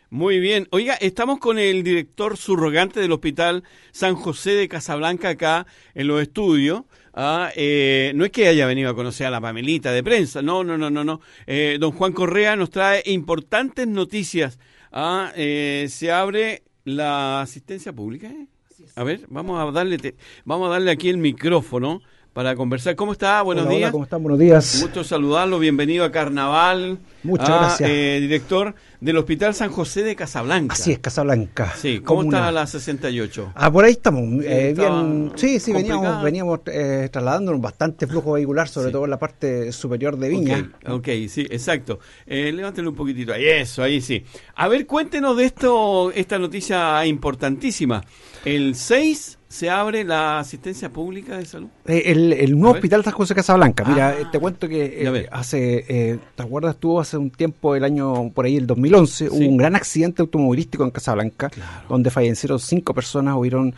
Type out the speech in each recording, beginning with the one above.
Muy bien. Oiga, estamos con el director subrogante del Hospital San José de Casablanca acá en los estudios. No es que haya venido a conocer a la Pamelita de prensa, no. Don Juan Correa nos trae importantes noticias. Se abre la asistencia pública. A ver, vamos a darle aquí el micrófono para conversar. ¿Cómo está? Buenos días. Hola, ¿cómo están? Buenos días. Un gusto saludarlo. Bienvenido a Carnaval. Muchas gracias. Director del Hospital San José de Casablanca. Así es, Casablanca. Sí, ¿cómo está la 68? Por ahí estamos. Bien. Sí, veníamos trasladándonos bastante flujo vehicular, sobre todo en la parte superior de Viña. Ok, sí, exacto. Levántelo un poquitito ahí, ahí sí. A ver, cuéntenos de esta noticia importantísima. El 6 se abre la asistencia pública de salud. El nuevo Hospital San José de Casablanca. Mira, te cuento que ¿te acuerdas? Estuvo hace un tiempo, el año por ahí, el 2011, hubo un gran accidente automovilístico en Casablanca, donde fallecieron 5 personas, hubieron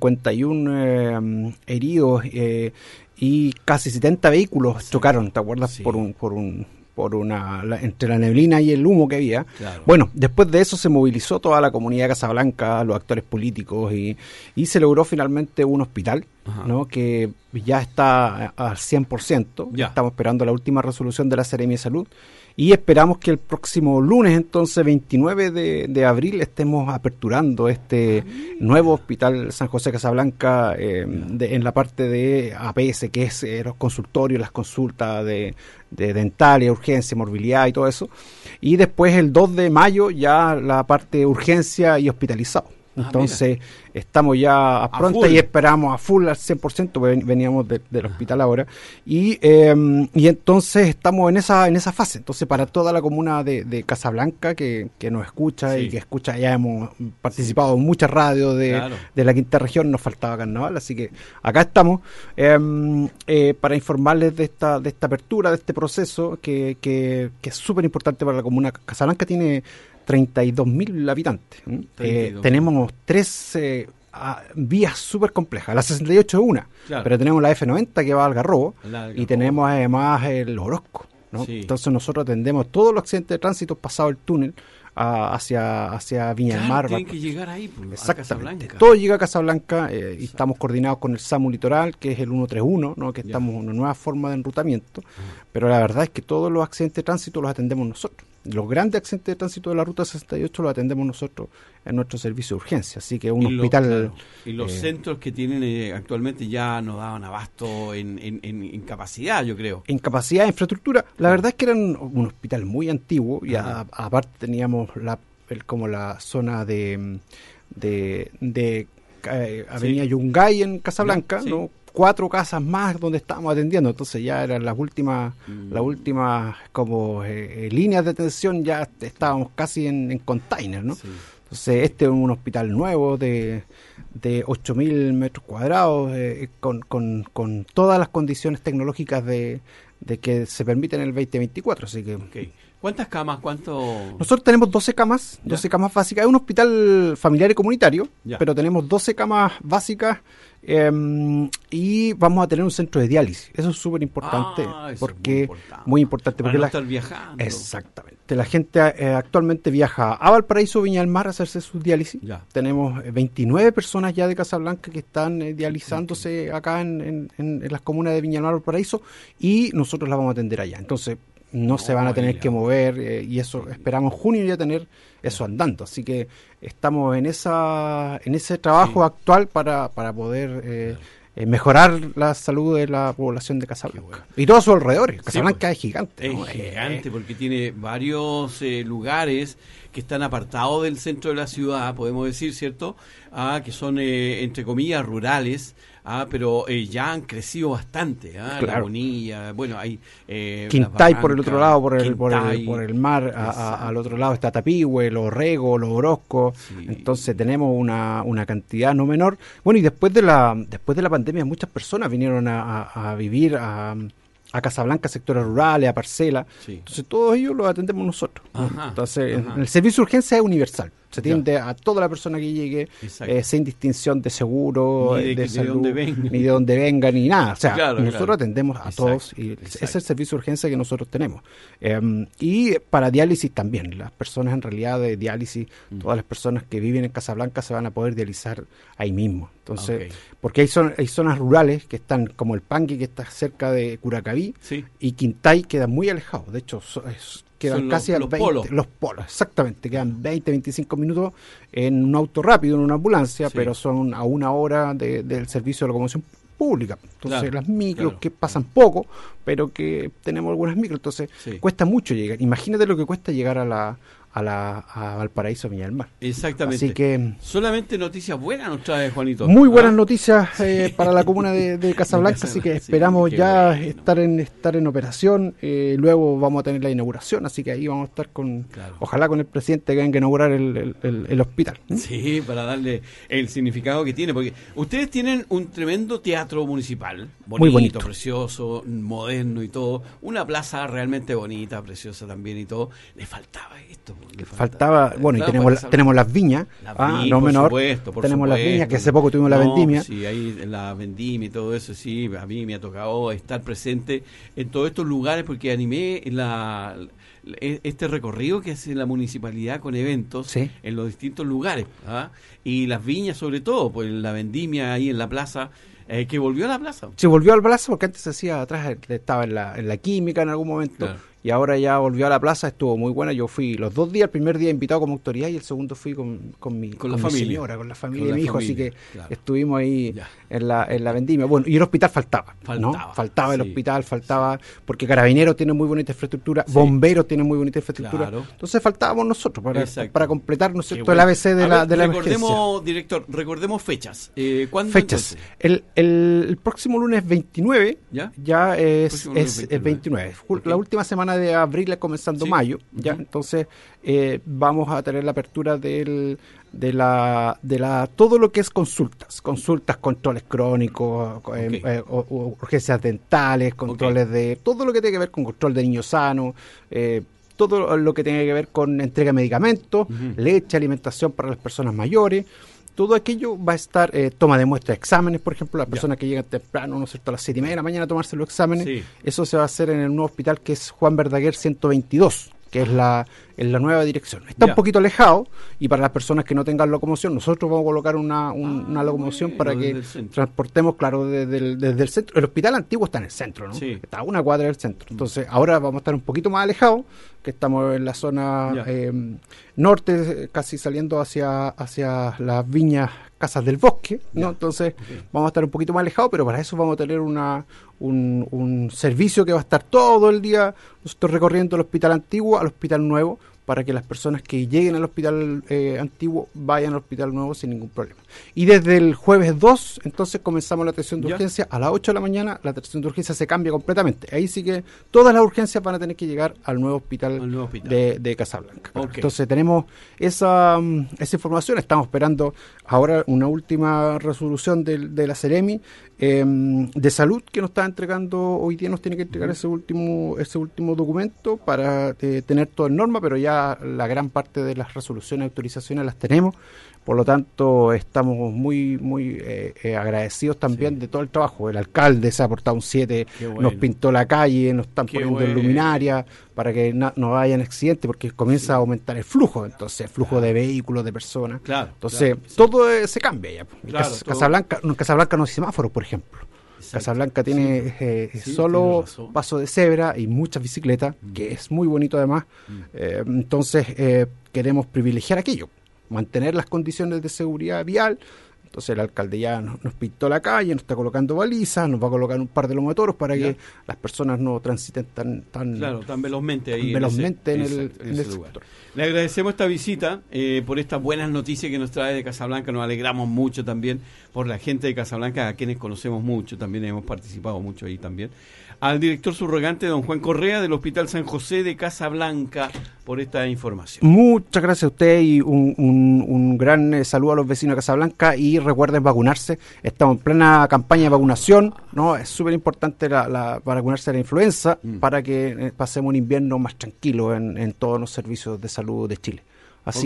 51 heridos y casi 70 vehículos chocaron, ¿te acuerdas? Sí. Entre la neblina y el humo que había. Claro. Bueno, después de eso se movilizó toda la comunidad de Casablanca, los actores políticos y se logró finalmente un hospital, ¿no? Que ya está al 100%. Ya. Estamos esperando la última resolución de la Seremia de Salud y esperamos que el próximo lunes, entonces 29 de abril, estemos aperturando este nuevo Hospital San José de Casablanca en la parte de APS, que es los consultorios, las consultas de dentalia, urgencia, morbilidad y todo eso. Y después el 2 de mayo ya la parte de urgencia y hospitalizado. Entonces estamos ya a pronta y esperamos a full al 100%, veníamos del hospital ahora y entonces estamos en esa fase. Entonces para toda la comuna de Casablanca que nos escucha y que escucha, ya hemos participado en muchas radios de la quinta región, nos faltaba Carnaval, así que acá estamos para informarles de esta apertura, de este proceso que es súper importante para la comuna. Casablanca tiene 32.000 habitantes. Tenemos 3 vías súper complejas. La 68 es una, pero tenemos la F90 que va a Algarrobo y tenemos además el Orozco, ¿no? Entonces nosotros atendemos todos los accidentes de tránsito pasado el túnel hacia Viña del Mar. Tienen que llegar ahí, exactamente. Todo llega a Casablanca y estamos coordinados con el SAMU Litoral, que es el 131, ¿no? Que estamos en una nueva forma de enrutamiento, pero la verdad es que todos los accidentes de tránsito los atendemos nosotros. Los grandes accidentes de tránsito de la Ruta 68 los atendemos nosotros en nuestro servicio de urgencia, así que un hospital... Claro. Y los centros que tienen actualmente ya no daban abasto en capacidad, yo creo. En capacidad de infraestructura, la verdad es que eran un hospital muy antiguo y aparte teníamos como la zona de Avenida Yungay en Casablanca, ¿no? 4 casas más donde estábamos atendiendo, entonces ya eran las últimas como líneas de atención, ya estábamos casi en container, ¿no? Entonces este es un hospital nuevo de 8.000 metros cuadrados con todas las condiciones tecnológicas de que se permiten en el 2024, así que... ¿Cuántas camas? Nosotros tenemos 12 camas, 12 camas básicas. Es un hospital familiar y comunitario, pero tenemos 12 camas básicas y vamos a tener un centro de diálisis. Eso es súper importante, porque muy importante para no estar viajando. Exactamente. La gente actualmente viaja a Valparaíso, Viña del Mar a hacerse su diálisis. Tenemos 29 personas ya de Casablanca que están dializándose acá en las comunas de Viña del Mar, Valparaíso, y nosotros las vamos a atender allá. Entonces no se van a tener que mover y eso esperamos junio ya tener eso andando, así que estamos en ese trabajo actual para poder mejorar la salud de la población de Casablanca y todos sus alrededores. Casablanca es gigante, ¿no? Es gigante porque tiene varios lugares que están apartados del centro de la ciudad, podemos decir, ¿cierto? Que son entre comillas rurales, pero ya han crecido bastante, La Bonilla, bueno, hay Quintay por el otro lado, por el mar, al otro lado está Tapigüe, Los Rego, Los Orozco, entonces tenemos una cantidad no menor. Bueno, y después de la pandemia muchas personas vinieron a vivir a Casablanca, sectores rurales, a parcelas, entonces todos ellos los atendemos nosotros. Entonces el servicio de urgencia es universal. Se atiende a toda la persona que llegue, sin distinción de seguro, de salud, ni de dónde venga, ni nada. O sea, nosotros atendemos a todos y ese es el servicio de urgencia que nosotros tenemos. Y para diálisis también. Las personas en realidad de diálisis, todas las personas que viven en Casablanca se van a poder dializar ahí mismo. Entonces, porque hay zonas rurales que están como el Pangui, que está cerca de Curacaví, y Quintay queda muy alejado. De hecho, quedan casi los polos, exactamente, quedan 20-25 minutos en un auto rápido, en una ambulancia, pero son a 1 hora del servicio de locomoción pública. Entonces las micros que pasan poco, pero que tenemos algunas micros, entonces cuesta mucho llegar. Imagínate lo que cuesta llegar a Valparaíso, Viña del Mar. Exactamente. Así que solamente noticias buenas nos trae Juanito. Muy buenas noticias para la comuna de Casablanca, así que esperamos ya estar en operación. Luego vamos a tener la inauguración, así que ahí vamos a estar ojalá con el presidente que venga a inaugurar el hospital. Sí, para darle el significado que tiene, porque ustedes tienen un tremendo teatro municipal, bonito, muy bonito, precioso, moderno y todo, una plaza realmente bonita, preciosa también y todo. Le faltaba esto. Faltaba, bueno, y tenemos las viñas, no menor, tenemos las viñas, que hace poco tuvimos la vendimia. Sí, ahí la vendimia y todo eso, sí, a mí me ha tocado estar presente en todos estos lugares porque animé este recorrido que hace la municipalidad con eventos en los distintos lugares, y las viñas sobre todo, pues la vendimia ahí en la plaza. Que volvió a la plaza. Se volvió a la plaza porque antes se hacía atrás, estaba en la química en algún momento, y ahora ya volvió a la plaza, estuvo muy buena. Yo fui los 2 días, el primer día invitado como autoridad y el segundo fui con mi señora, con la familia de mi hijo, así que estuvimos ahí en la vendimia. Bueno, y el hospital faltaba el hospital, porque Carabineros tiene muy bonita infraestructura, Bomberos tienen muy bonita infraestructura, entonces faltábamos nosotros para completar, ¿no es cierto?, el ABC de la emergencia. Director, recordemos fechas. ¿Cuándo fechas? El próximo lunes 29, ya es 29, la última semana de abril comenzando mayo, entonces vamos a tener la apertura de todo lo que es consultas, controles crónicos, urgencias dentales, controles de todo lo que tiene que ver con control de niños sanos, todo lo que tiene que ver con entrega de medicamentos, leche, alimentación para las personas mayores. Todo aquello va a estar, toma de muestras de exámenes, por ejemplo, las personas que llegan temprano, ¿no es cierto?, a las 7:30 de la mañana a tomarse los exámenes. Eso se va a hacer en el nuevo hospital que es Juan Verdaguer 122, que es la nueva dirección. Está un poquito alejado, y para las personas que no tengan locomoción, nosotros vamos a colocar una locomoción para que transportemos, desde el centro. El hospital antiguo está en el centro, ¿no? Está a 1 cuadra del centro. Entonces, ahora vamos a estar un poquito más alejados, que estamos en la zona norte, casi saliendo hacia las viñas Casas del Bosque, ¿no? Entonces, vamos a estar un poquito más alejados, pero para eso vamos a tener un servicio que va a estar todo el día nosotros recorriendo el hospital antiguo al hospital nuevo, para que las personas que lleguen al hospital antiguo vayan al hospital nuevo sin ningún problema. Y desde el jueves 2, entonces comenzamos la atención de urgencia a las 8 de la mañana. La atención de urgencia se cambia completamente. Ahí sí que todas las urgencias van a tener que llegar al nuevo hospital, de Casablanca. Entonces tenemos esa información. Estamos esperando ahora una última resolución de la Seremi de salud, que nos está entregando hoy día. Nos tiene que entregar ese último documento para tener todo en norma, pero ya la gran parte de las resoluciones y autorizaciones las tenemos. Por lo tanto, estamos muy agradecidos también de todo el trabajo. El alcalde se ha portado un 7, nos pintó la calle, nos están poniendo luminaria para que no hayan accidentes, porque comienza a aumentar el flujo, entonces el flujo de vehículos, de personas. Entonces, todo se cambia ya. En Casablanca no hay semáforos, por ejemplo. Casablanca tiene solo paso de cebra y muchas bicicletas, que es muy bonito además. Entonces, queremos privilegiar aquello, mantener las condiciones de seguridad vial. Entonces el alcalde ya nos pintó la calle, nos está colocando balizas, nos va a colocar un par de lomotoros para que las personas no transiten tan velozmente ahí en el sector. Le agradecemos esta visita, por estas buenas noticias que nos trae de Casablanca. Nos alegramos mucho también por la gente de Casablanca, a quienes conocemos mucho, también hemos participado mucho ahí también. Al director subrogante, don Juan Correa, del Hospital San José de Casablanca, por esta información. Muchas gracias a usted, y un gran saludo a los vecinos de Casablanca, y recuerden vacunarse. Estamos en plena campaña de vacunación, ¿no? Es súper importante para vacunarse de la influenza, para que pasemos un invierno más tranquilo en todos los servicios de salud de Chile. Así que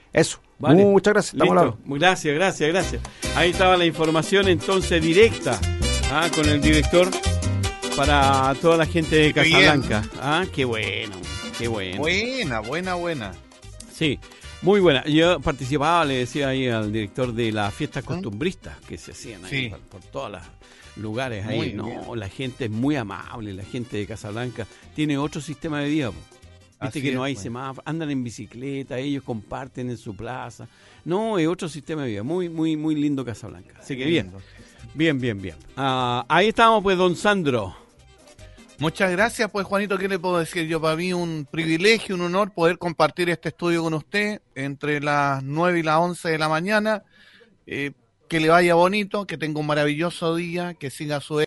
Eso. Vale. Muchas gracias. Estamos Listo. Gracias. Ahí estaba la información entonces directa con el director para toda la gente de Casablanca. Qué bueno. Buena. Sí, muy buena. Yo participaba, le decía ahí al director de las fiestas costumbristas que se hacían ahí por todos los lugares ahí. La gente es muy amable, la gente de Casablanca tiene otro sistema de vida. Viste que no hay semáforos, andan en bicicleta, ellos comparten en su plaza. No, es otro sistema de vida, muy lindo Casablanca. Así que bien. Ahí estamos pues, don Sandro. Muchas gracias, pues Juanito, ¿qué le puedo decir yo? Para mí un privilegio, un honor poder compartir este estudio con usted entre las 9 y las 11 de la mañana. Que le vaya bonito, que tenga un maravilloso día, que siga su